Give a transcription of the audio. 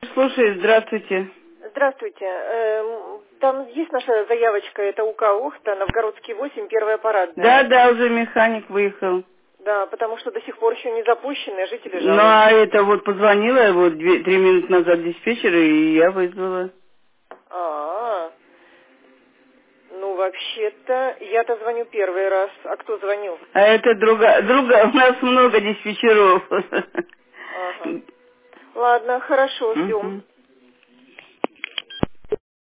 Слушай, здравствуйте. Здравствуйте. Там есть наша заявочка, это УК Охта, Новгородский 8, первая парадная. Да, уже механик выехал. Да, потому что до сих пор еще не запущены, жители Ну, а жалуются. это вот позвонила вот 3 минуты назад диспетчеру, и я вызвала. А, ну вообще-то, я-то звоню первый раз. А кто звонил? А это друга, у нас много диспетчеров. Ага. Ладно, хорошо, ждем. Мгм.